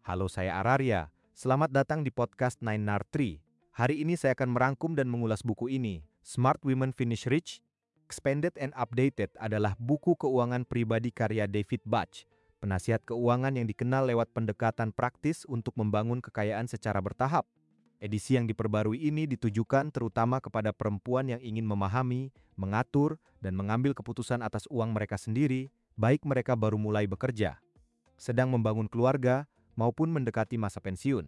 Halo, saya Araria. Selamat datang di podcast Nine Nar Tree. Hari ini saya akan merangkum dan mengulas buku ini. Smart Women Finish Rich, Expanded and Updated adalah buku keuangan pribadi karya David Bach, penasihat keuangan yang dikenal lewat pendekatan praktis untuk membangun kekayaan secara bertahap. Edisi yang diperbarui ini ditujukan terutama kepada perempuan yang ingin memahami, mengatur, dan mengambil keputusan atas uang mereka sendiri, baik mereka baru mulai bekerja, sedang membangun keluarga, maupun mendekati masa pensiun.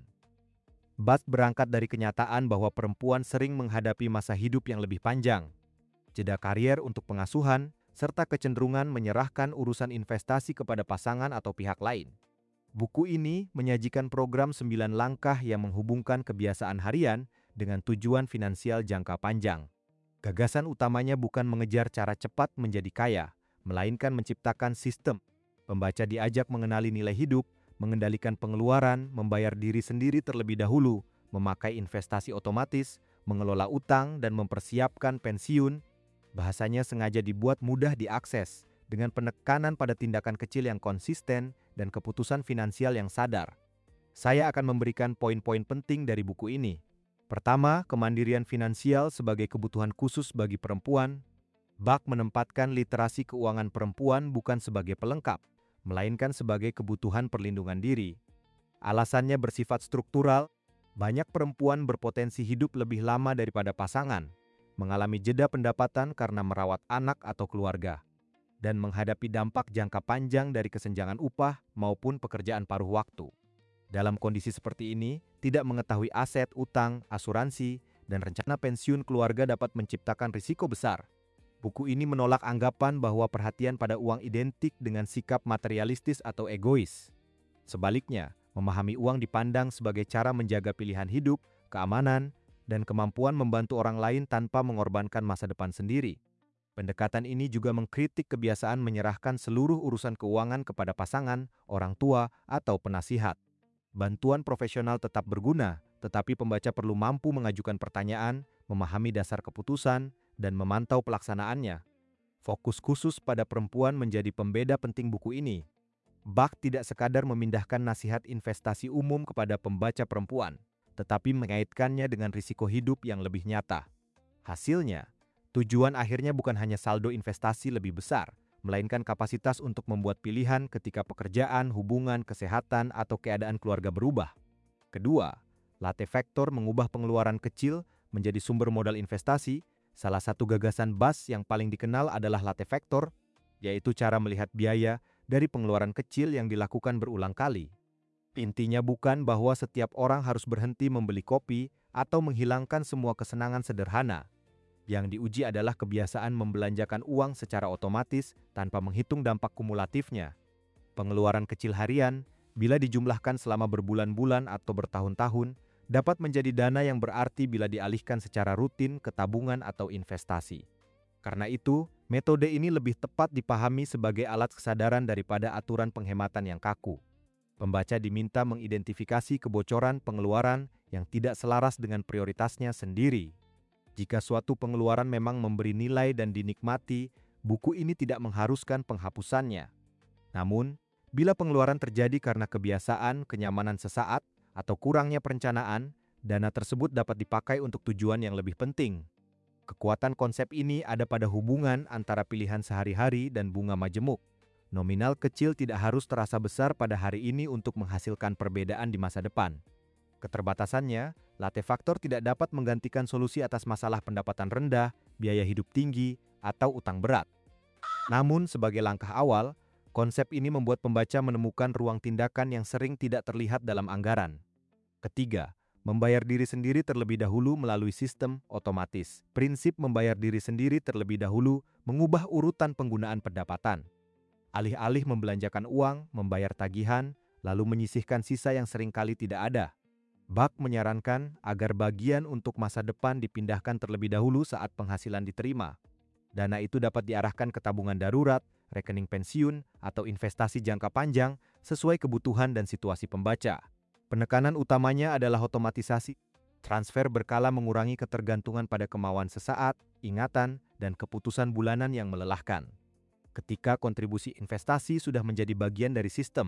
Bach berangkat dari kenyataan bahwa perempuan sering menghadapi masa hidup yang lebih panjang, jeda karier untuk pengasuhan, serta kecenderungan menyerahkan urusan investasi kepada pasangan atau pihak lain. Buku ini menyajikan program 9 langkah yang menghubungkan kebiasaan harian dengan tujuan finansial jangka panjang. Gagasan utamanya bukan mengejar cara cepat menjadi kaya, melainkan menciptakan sistem. Pembaca diajak mengenali nilai hidup, mengendalikan pengeluaran, membayar diri sendiri terlebih dahulu, memakai investasi otomatis, mengelola utang, dan mempersiapkan pensiun. Bahasanya sengaja dibuat mudah diakses, dengan penekanan pada tindakan kecil yang konsisten dan keputusan finansial yang sadar. Saya akan memberikan poin-poin penting dari buku ini. Pertama, kemandirian finansial sebagai kebutuhan khusus bagi perempuan. Bach menempatkan literasi keuangan perempuan bukan sebagai pelengkap, melainkan sebagai kebutuhan perlindungan diri. Alasannya bersifat struktural, banyak perempuan berpotensi hidup lebih lama daripada pasangan, mengalami jeda pendapatan karena merawat anak atau keluarga, dan menghadapi dampak jangka panjang dari kesenjangan upah maupun pekerjaan paruh waktu. Dalam kondisi seperti ini, tidak mengetahui aset, utang, asuransi, dan rencana pensiun keluarga dapat menciptakan risiko besar. Buku ini menolak anggapan bahwa perhatian pada uang identik dengan sikap materialistis atau egois. Sebaliknya, memahami uang dipandang sebagai cara menjaga pilihan hidup, keamanan, dan kemampuan membantu orang lain tanpa mengorbankan masa depan sendiri. Pendekatan ini juga mengkritik kebiasaan menyerahkan seluruh urusan keuangan kepada pasangan, orang tua, atau penasihat. Bantuan profesional tetap berguna, tetapi pembaca perlu mampu mengajukan pertanyaan, memahami dasar keputusan, dan memantau pelaksanaannya. Fokus khusus pada perempuan menjadi pembeda penting buku ini. Bach tidak sekadar memindahkan nasihat investasi umum kepada pembaca perempuan, tetapi mengaitkannya dengan risiko hidup yang lebih nyata. Hasilnya, tujuan akhirnya bukan hanya saldo investasi lebih besar, melainkan kapasitas untuk membuat pilihan ketika pekerjaan, hubungan, kesehatan, atau keadaan keluarga berubah. Kedua, latte factor mengubah pengeluaran kecil menjadi sumber modal investasi. Salah satu gagasan Bach yang paling dikenal adalah latte factor, yaitu cara melihat biaya dari pengeluaran kecil yang dilakukan berulang kali. Intinya bukan bahwa setiap orang harus berhenti membeli kopi atau menghilangkan semua kesenangan sederhana. Yang diuji adalah kebiasaan membelanjakan uang secara otomatis tanpa menghitung dampak kumulatifnya. Pengeluaran kecil harian, bila dijumlahkan selama berbulan-bulan atau bertahun-tahun, dapat menjadi dana yang berarti bila dialihkan secara rutin ke tabungan atau investasi. Karena itu, metode ini lebih tepat dipahami sebagai alat kesadaran daripada aturan penghematan yang kaku. Pembaca diminta mengidentifikasi kebocoran pengeluaran yang tidak selaras dengan prioritasnya sendiri. Jika suatu pengeluaran memang memberi nilai dan dinikmati, buku ini tidak mengharuskan penghapusannya. Namun, bila pengeluaran terjadi karena kebiasaan, kenyamanan sesaat, atau kurangnya perencanaan, dana tersebut dapat dipakai untuk tujuan yang lebih penting. Kekuatan konsep ini ada pada hubungan antara pilihan sehari-hari dan bunga majemuk. Nominal kecil tidak harus terasa besar pada hari ini untuk menghasilkan perbedaan di masa depan. Keterbatasannya, latte factor tidak dapat menggantikan solusi atas masalah pendapatan rendah, biaya hidup tinggi, atau utang berat. Namun, sebagai langkah awal, konsep ini membuat pembaca menemukan ruang tindakan yang sering tidak terlihat dalam anggaran. Ketiga, membayar diri sendiri terlebih dahulu melalui sistem otomatis. Prinsip membayar diri sendiri terlebih dahulu mengubah urutan penggunaan pendapatan. Alih-alih membelanjakan uang, membayar tagihan, lalu menyisihkan sisa yang seringkali tidak ada. Bach menyarankan agar bagian untuk masa depan dipindahkan terlebih dahulu saat penghasilan diterima. Dana itu dapat diarahkan ke tabungan darurat, rekening pensiun, atau investasi jangka panjang sesuai kebutuhan dan situasi pembaca. Penekanan utamanya adalah otomatisasi. Transfer berkala mengurangi ketergantungan pada kemauan sesaat, ingatan, dan keputusan bulanan yang melelahkan. Ketika kontribusi investasi sudah menjadi bagian dari sistem,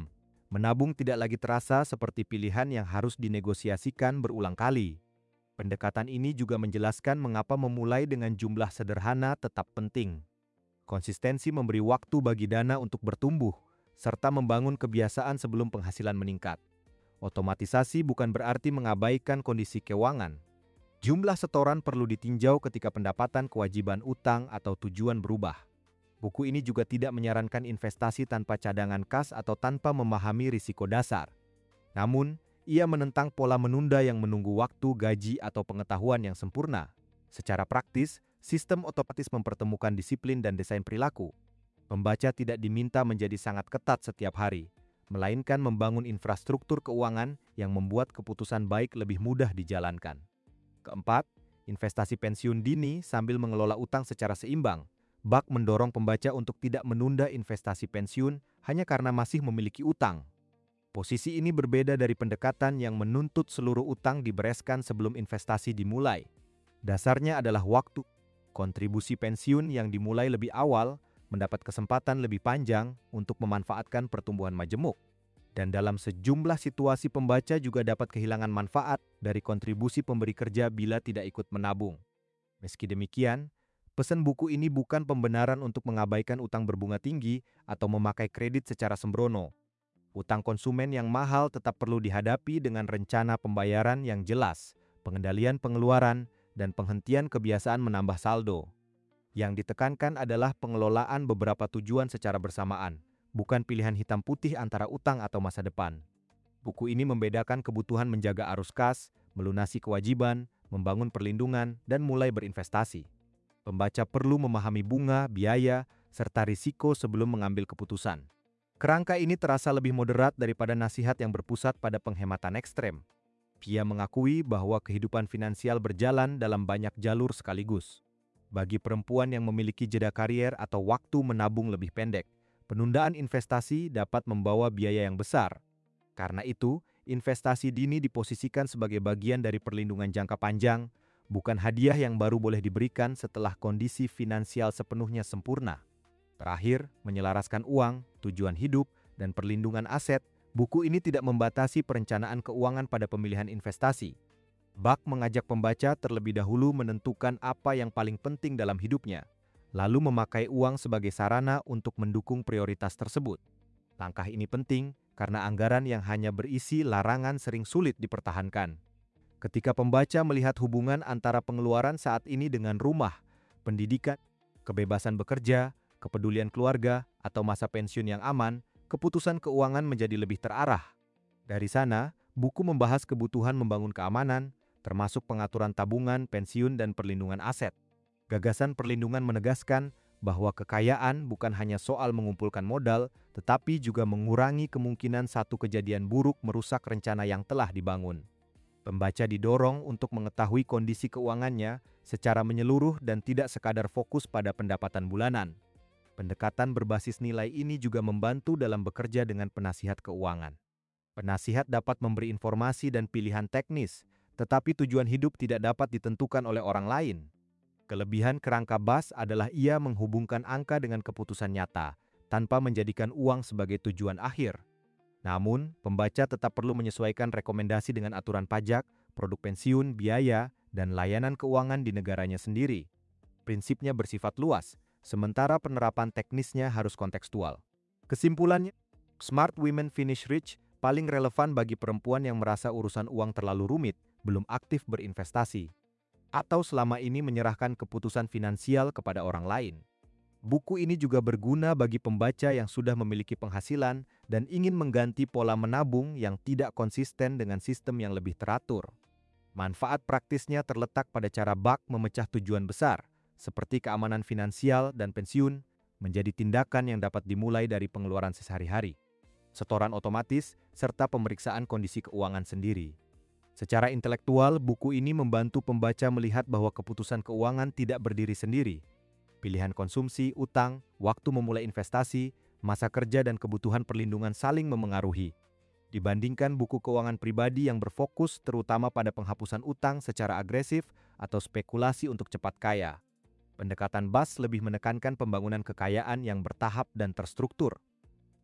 Menabung tidak lagi terasa seperti pilihan yang harus dinegosiasikan berulang kali. Pendekatan ini juga menjelaskan mengapa memulai dengan jumlah sederhana tetap penting. Konsistensi memberi waktu bagi dana untuk bertumbuh, serta membangun kebiasaan sebelum penghasilan meningkat. Otomatisasi bukan berarti mengabaikan kondisi keuangan. Jumlah setoran perlu ditinjau ketika pendapatan, kewajiban utang, atau tujuan berubah. Buku ini juga tidak menyarankan investasi tanpa cadangan kas atau tanpa memahami risiko dasar. Namun, ia menentang pola menunda yang menunggu waktu, gaji, atau pengetahuan yang sempurna. Secara praktis, sistem otomatis mempertemukan disiplin dan desain perilaku. Pembaca tidak diminta menjadi sangat ketat setiap hari, melainkan membangun infrastruktur keuangan yang membuat keputusan baik lebih mudah dijalankan. Keempat, investasi pensiun dini sambil mengelola utang secara seimbang. Buck mendorong pembaca untuk tidak menunda investasi pensiun hanya karena masih memiliki utang. Posisi ini berbeda dari pendekatan yang menuntut seluruh utang dibereskan sebelum investasi dimulai. Dasarnya adalah waktu. Kontribusi pensiun yang dimulai lebih awal mendapat kesempatan lebih panjang untuk memanfaatkan pertumbuhan majemuk. Dan dalam sejumlah situasi pembaca juga dapat kehilangan manfaat dari kontribusi pemberi kerja bila tidak ikut menabung. Meski demikian, pesan buku ini bukan pembenaran untuk mengabaikan utang berbunga tinggi atau memakai kredit secara sembrono. Utang konsumen yang mahal tetap perlu dihadapi dengan rencana pembayaran yang jelas, pengendalian pengeluaran, dan penghentian kebiasaan menambah saldo. Yang ditekankan adalah pengelolaan beberapa tujuan secara bersamaan, bukan pilihan hitam putih antara utang atau masa depan. Buku ini membedakan kebutuhan menjaga arus kas, melunasi kewajiban, membangun perlindungan, dan mulai berinvestasi. Pembaca perlu memahami bunga, biaya, serta risiko sebelum mengambil keputusan. Kerangka ini terasa lebih moderat daripada nasihat yang berpusat pada penghematan ekstrem. Pia mengakui bahwa kehidupan finansial berjalan dalam banyak jalur sekaligus. Bagi perempuan yang memiliki jeda karier atau waktu menabung lebih pendek, penundaan investasi dapat membawa biaya yang besar. Karena itu, investasi dini diposisikan sebagai bagian dari perlindungan jangka panjang, bukan hadiah yang baru boleh diberikan setelah kondisi finansial sepenuhnya sempurna. Terakhir, menyelaraskan uang, tujuan hidup, dan perlindungan aset, buku ini tidak membatasi perencanaan keuangan pada pemilihan investasi. Buck mengajak pembaca terlebih dahulu menentukan apa yang paling penting dalam hidupnya, lalu memakai uang sebagai sarana untuk mendukung prioritas tersebut. Langkah ini penting karena anggaran yang hanya berisi larangan sering sulit dipertahankan. Ketika pembaca melihat hubungan antara pengeluaran saat ini dengan rumah, pendidikan, kebebasan bekerja, kepedulian keluarga, atau masa pensiun yang aman, keputusan keuangan menjadi lebih terarah. Dari sana, buku membahas kebutuhan membangun keamanan, termasuk pengaturan tabungan, pensiun, dan perlindungan aset. Gagasan perlindungan menegaskan bahwa kekayaan bukan hanya soal mengumpulkan modal, tetapi juga mengurangi kemungkinan satu kejadian buruk merusak rencana yang telah dibangun. Pembaca didorong untuk mengetahui kondisi keuangannya secara menyeluruh dan tidak sekadar fokus pada pendapatan bulanan. Pendekatan berbasis nilai ini juga membantu dalam bekerja dengan penasihat keuangan. Penasihat dapat memberi informasi dan pilihan teknis, tetapi tujuan hidup tidak dapat ditentukan oleh orang lain. Kelebihan kerangka BAS adalah ia menghubungkan angka dengan keputusan nyata, tanpa menjadikan uang sebagai tujuan akhir. Namun, pembaca tetap perlu menyesuaikan rekomendasi dengan aturan pajak, produk pensiun, biaya, dan layanan keuangan di negaranya sendiri. Prinsipnya bersifat luas, sementara penerapan teknisnya harus kontekstual. Kesimpulannya, Smart Women Finish Rich paling relevan bagi perempuan yang merasa urusan uang terlalu rumit, belum aktif berinvestasi, atau selama ini menyerahkan keputusan finansial kepada orang lain. Buku ini juga berguna bagi pembaca yang sudah memiliki penghasilan dan ingin mengganti pola menabung yang tidak konsisten dengan sistem yang lebih teratur. Manfaat praktisnya terletak pada cara Buck memecah tujuan besar, seperti keamanan finansial dan pensiun, menjadi tindakan yang dapat dimulai dari pengeluaran sehari-hari, setoran otomatis, serta pemeriksaan kondisi keuangan sendiri. Secara intelektual, buku ini membantu pembaca melihat bahwa keputusan keuangan tidak berdiri sendiri. Pilihan konsumsi, utang, waktu memulai investasi, masa kerja, dan kebutuhan perlindungan saling memengaruhi. Dibandingkan buku keuangan pribadi yang berfokus terutama pada penghapusan utang secara agresif atau spekulasi untuk cepat kaya. Pendekatan BAS lebih menekankan pembangunan kekayaan yang bertahap dan terstruktur.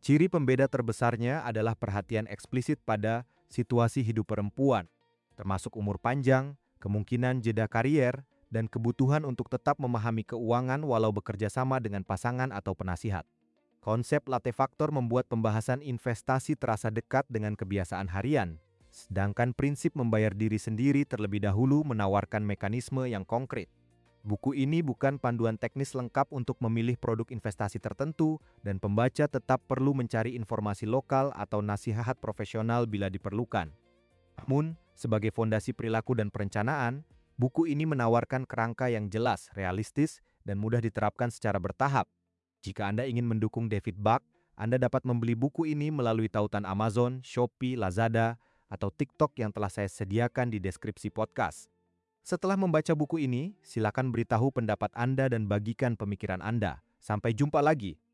Ciri pembeda terbesarnya adalah perhatian eksplisit pada situasi hidup perempuan, termasuk umur panjang, kemungkinan jeda karier, dan kebutuhan untuk tetap memahami keuangan walau bekerja sama dengan pasangan atau penasihat. Konsep latte factor membuat pembahasan investasi terasa dekat dengan kebiasaan harian, sedangkan prinsip membayar diri sendiri terlebih dahulu menawarkan mekanisme yang konkret. Buku ini bukan panduan teknis lengkap untuk memilih produk investasi tertentu, dan pembaca tetap perlu mencari informasi lokal atau nasihat profesional bila diperlukan. Namun, sebagai fondasi perilaku dan perencanaan, buku ini menawarkan kerangka yang jelas, realistis, dan mudah diterapkan secara bertahap. Jika Anda ingin mendukung David Buck, Anda dapat membeli buku ini melalui tautan Amazon, Shopee, Lazada, atau TikTok yang telah saya sediakan di deskripsi podcast. Setelah membaca buku ini, silakan beritahu pendapat Anda dan bagikan pemikiran Anda. Sampai jumpa lagi.